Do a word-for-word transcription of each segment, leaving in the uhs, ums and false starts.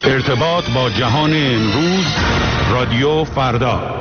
ارتباط با جهان امروز، رادیو فردا.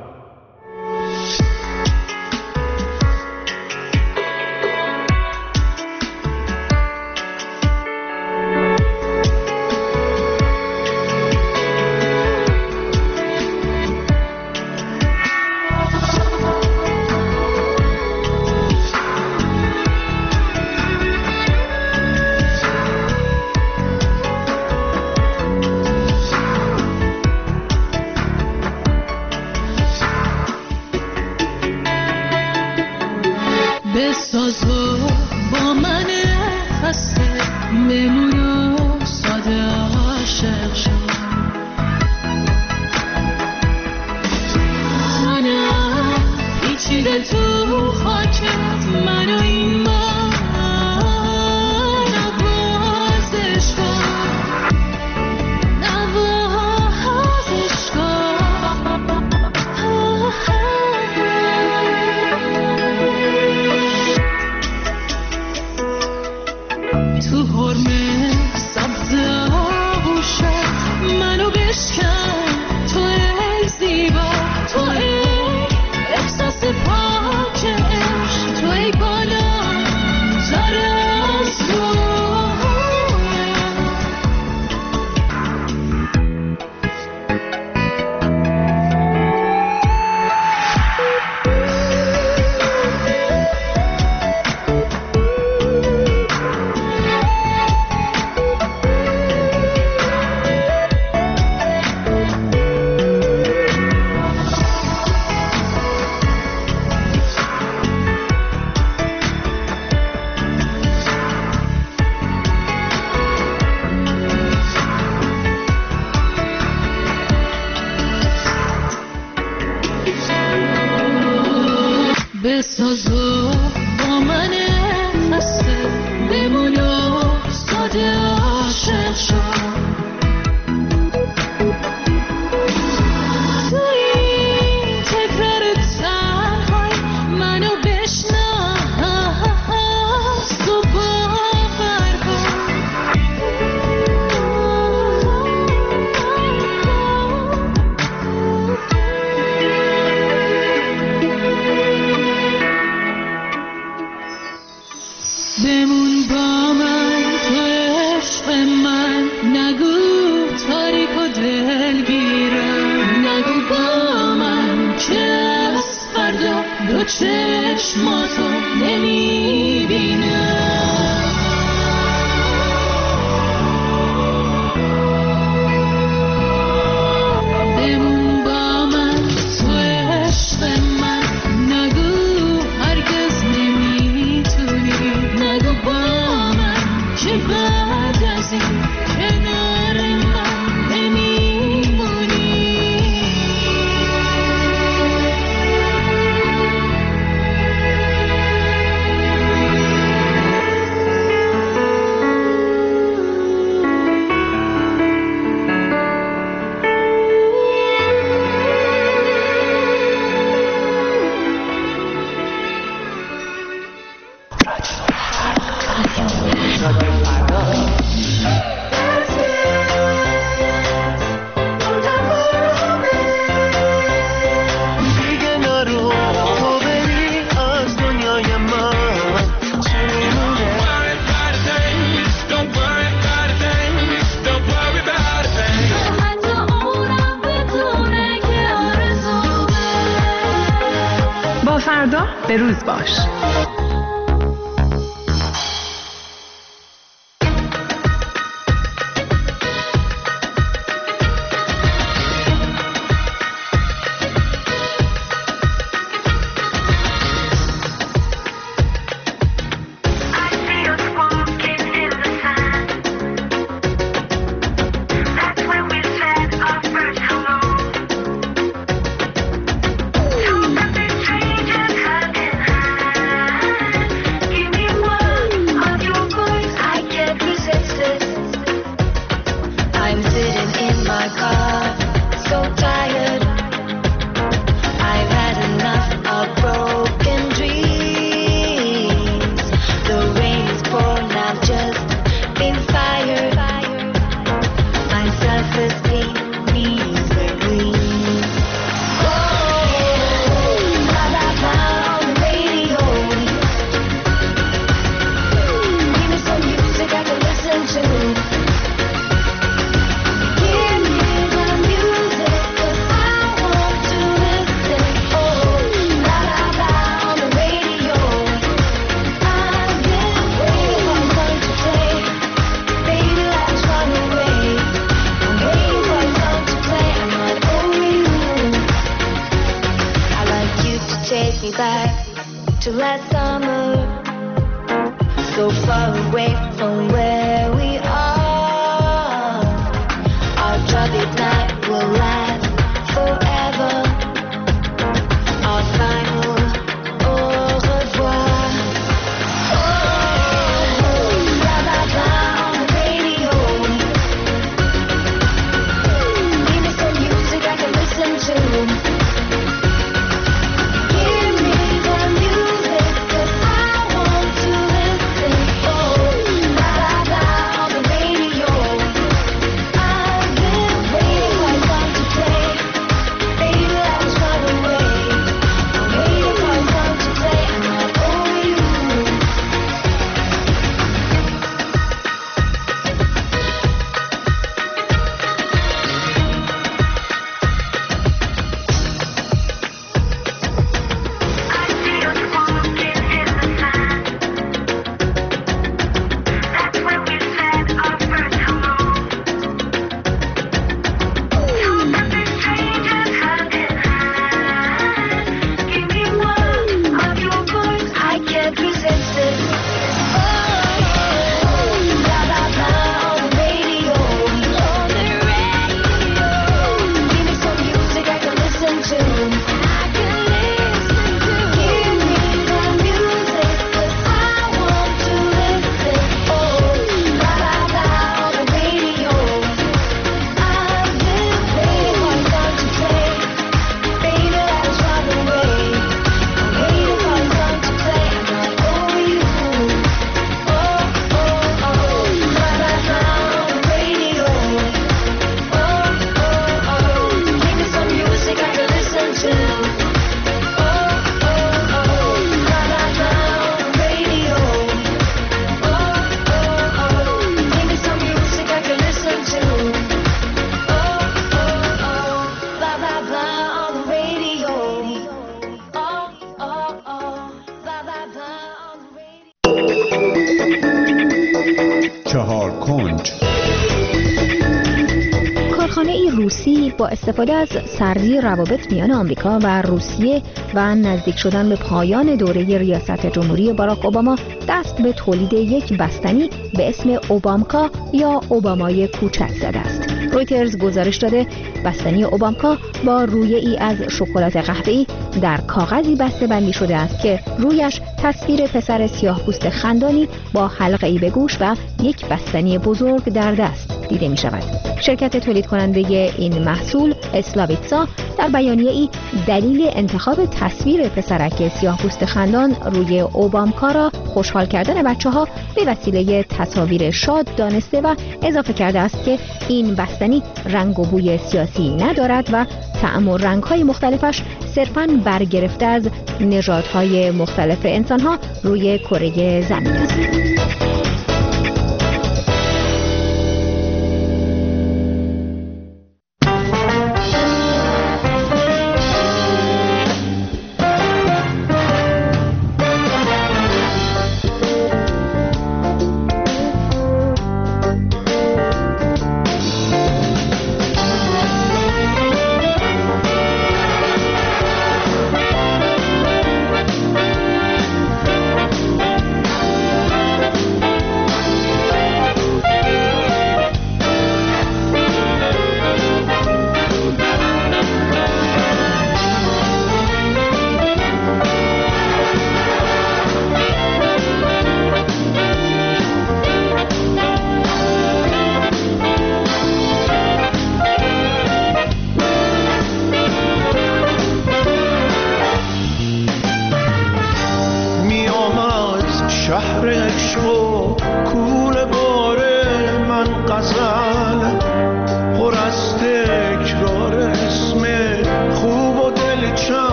فردا به روز باش. to last summer, so far away from where we are. Our troubled night will last forever. Our final au revoir. Oh, blah blah blah on the radio. Give me some music I can listen to. با استفاده از سردی روابط میان آمریکا و روسیه و نزدیک شدن به پایان دوره ریاست جمهوری باراک اوباما دست به تولید یک بستنی به اسم اوبامکا یا اوبامای کوچک زده است. رویترز گزارش داده بستنی اوبامکا با رویه ای از شکلات قهوه‌ای در کاغذی بسته بندی شده است که رویش تصویر پسر سیاه‌پوست خندانی با حلقه‌ای به گوش و یک بستنی بزرگ در دست دیده می شود. شرکت تولید کننده این محصول اسلاویتسا در بیانیه‌ای دلیل انتخاب تصویر پسرک سیاه‌پوست خندان روی اوبامکا را خوشحال کردن بچه‌ها به وسیله تصاویر شاد دانسته و اضافه کرده است که این بستنی رنگ و بوی سیاسی ندارد و طعم و رنگ‌های مختلفش صرفاً برگرفته از نژادهای مختلف انسان‌ها روی کره زمین است.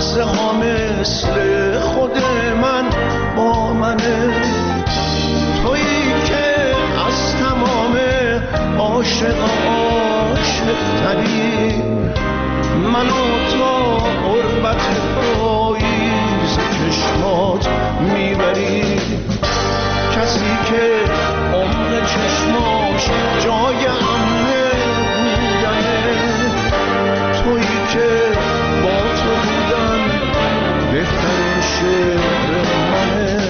لحظه ها مثل خود من با منه، تویی که از تمام عاشق عاشق تری، منو تا غربت پاییز چشمات میبری. کسی که عمر چشماش جای امنه بودنه، تویی که با تو بودن بهترین شعر منه.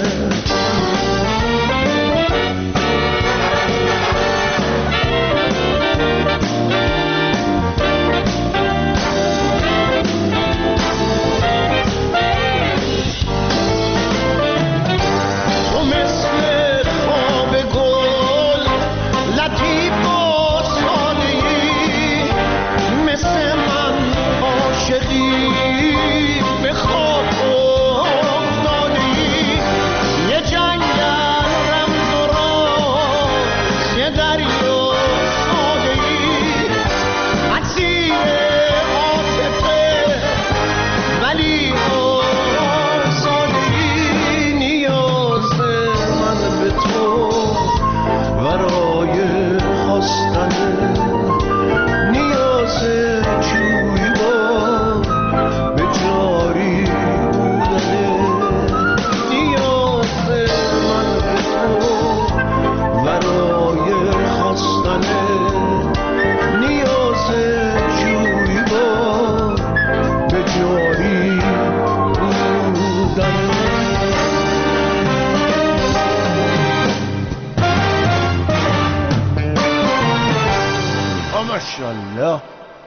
ماشاءالله.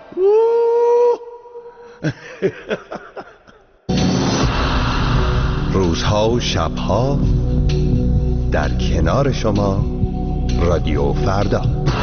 روزها و شبها در کنار شما رادیو فردا.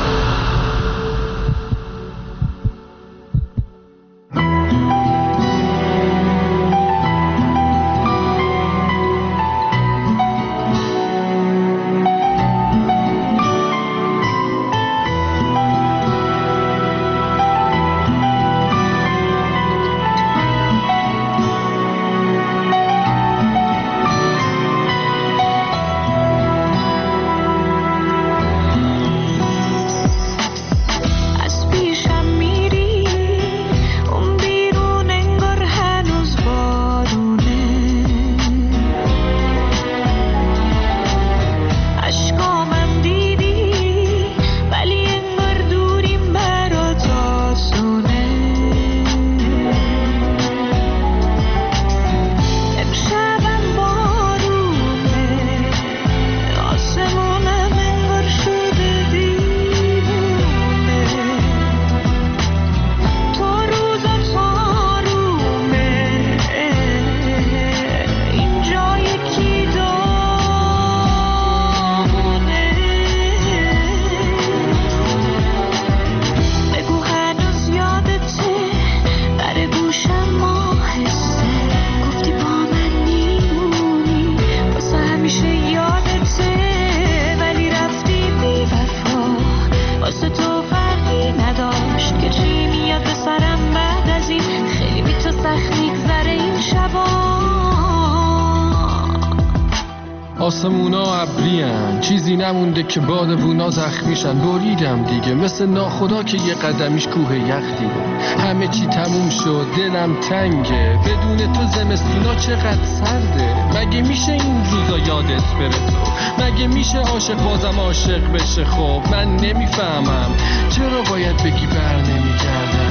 آسمونا ابریان، چیزی نمونده که بادبونا زخمیشن. بریدم دیگه مثل ناخدا که یه قدمیش کوه یخ دیده. همه چی تموم شد، دلم تنگه، بدون تو زمستونا چقدر سرده. مگه میشه این روزا یادت بره تو؟ مگه میشه عاشق بازم عاشق بشه؟ خب من نمیفهمم چرا باید بگی بر نمیگردم.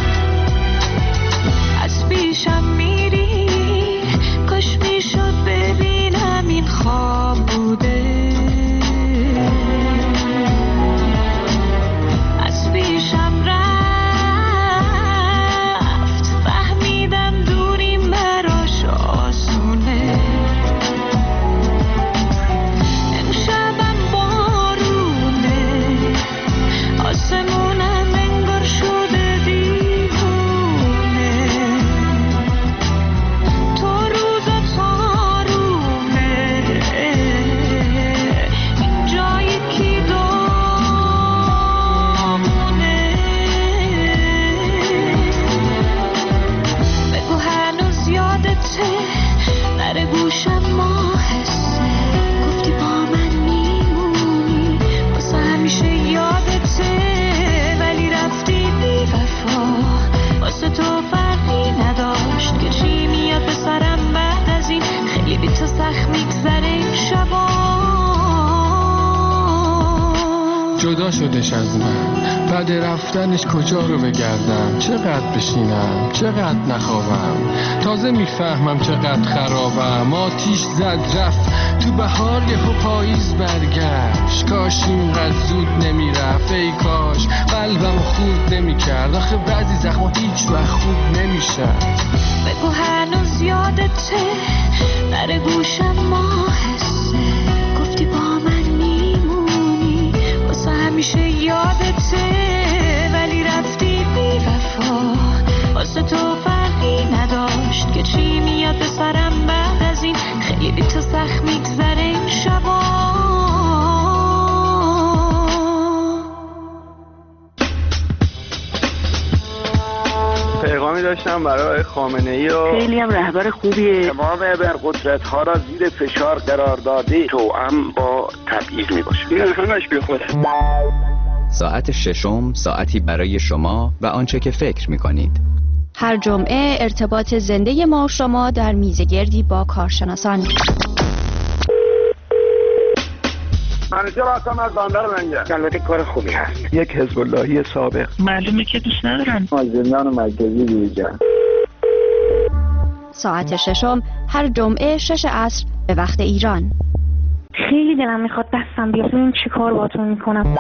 از پیشم میری، کاش میشد ببینم این خواب بوده. از پیشم رفت، فهمیدم دوریم براش آسونه. امشبم بارونه، آسمونم انگار شده دیوونه. از من. بعد رفتنش کجا رو بگردم، چقدر بشینم، چقدر نخوابم. تازه میفهمم چقدر خرابم. آتیش زد رفت تو بهار، یهو پاییز برگشت. کاش اینقدر زود نمیرفت، ای کاش قلبم خورد نمیکرد. آخه بعضی زخما هیچ وقت خوب نمیشن. بگو هنوز یادته، در گوشم ما حسه، گفتی با من میمونی واسه همیشه یادته، ولی رفتی بی وفا. واسه تو فرقی نداشت که چی میاد به سرم بعد از این. خیلی تو سخت میگذره این شبا. پیغامی داشتم برای خامنه‌ای و خیلی هم رهبر خوبیه. تمام ابرقدرت ها را زیر فشار قرار داده، توأم با تبعیض میباشه. این همش بی خود. ساعت ششم، ساعتی برای شما و آنچه که فکر میکنید. هر جمعه ارتباط زنده ما و شما در میزگردی با کارشناسان. منیجر هستم از بندر منگه. البته کار خوبی هست. یک حزب اللهی سابق. معلومه که دوست ندارن از زندان مرکزی بیرون. ساعت ششم هر جمعه شش عصر به وقت ایران. خیلی دلم میخواد دستم بیاد ببینم چی کار باتون میکنم.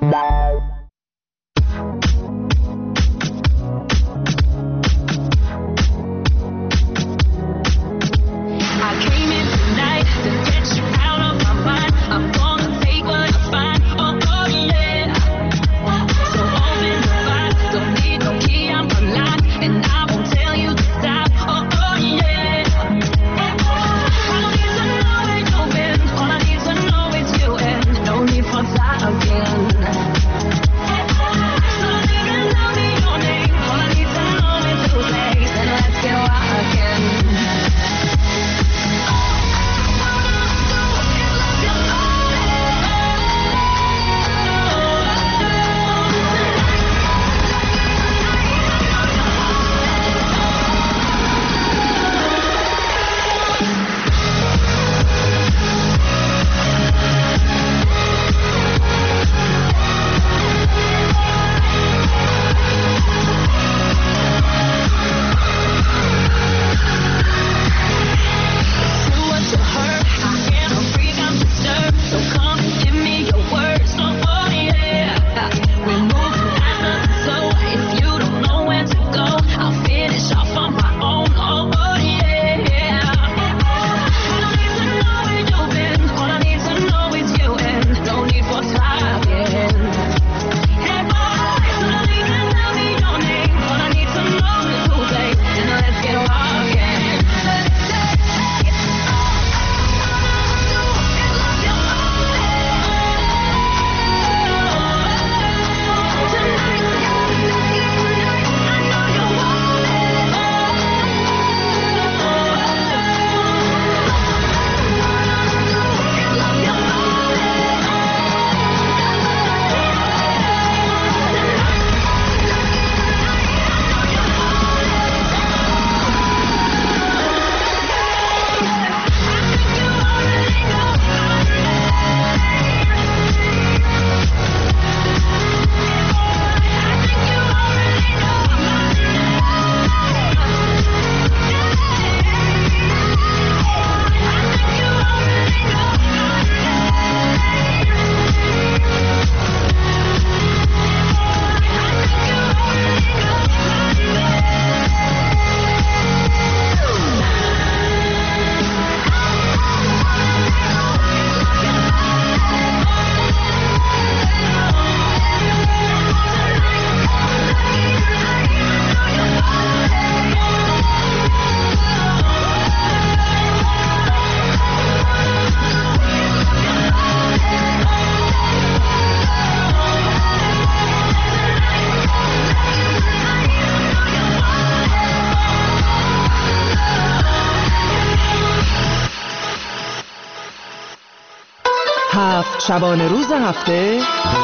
هفت شبانه روز هفته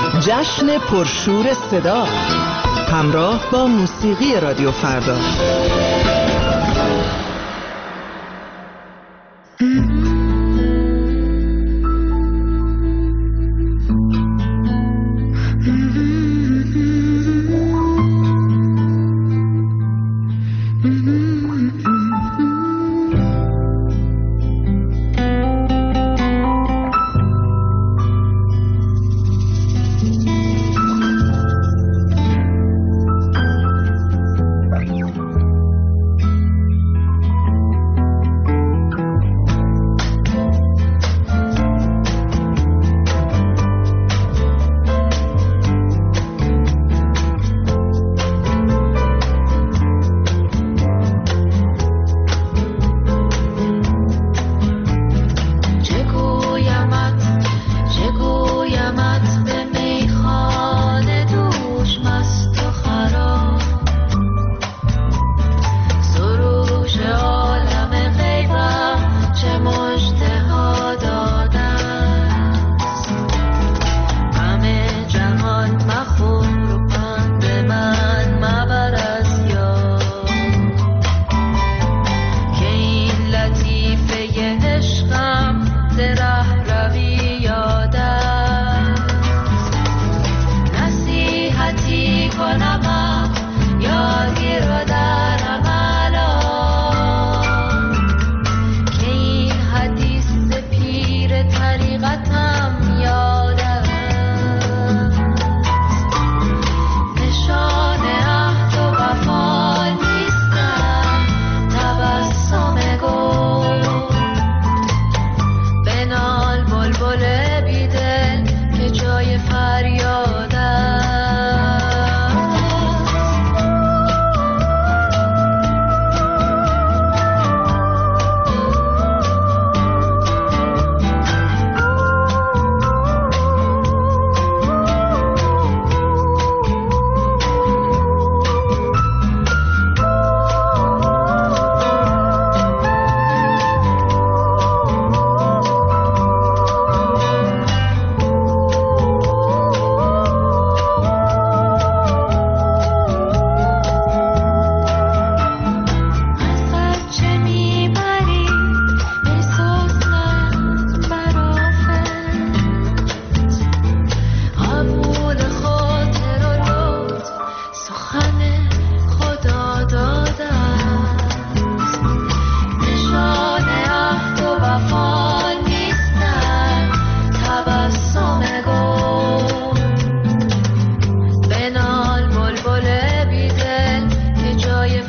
جشن پرشور صدا همراه با موسیقی رادیو فردا. Mm-hmm.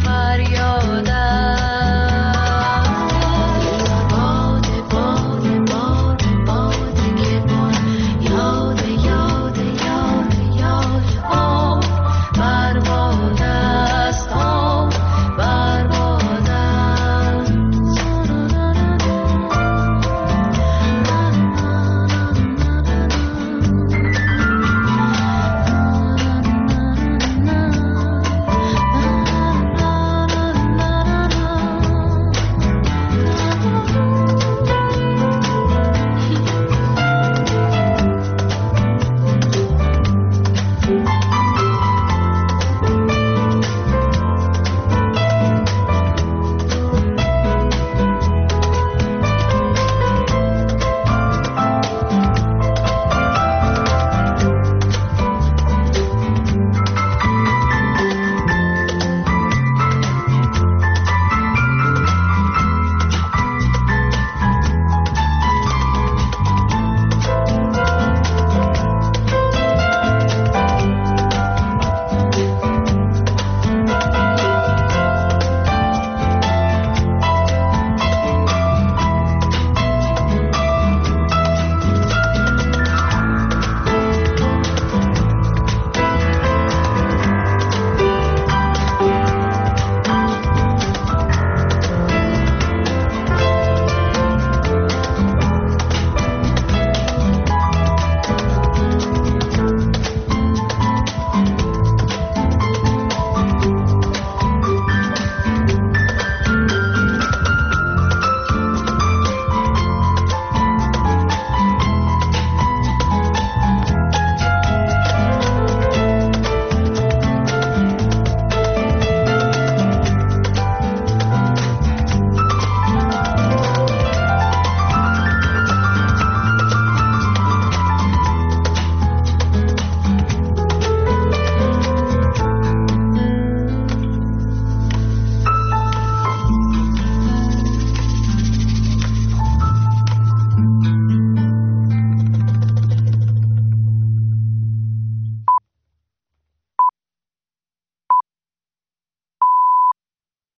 فریاد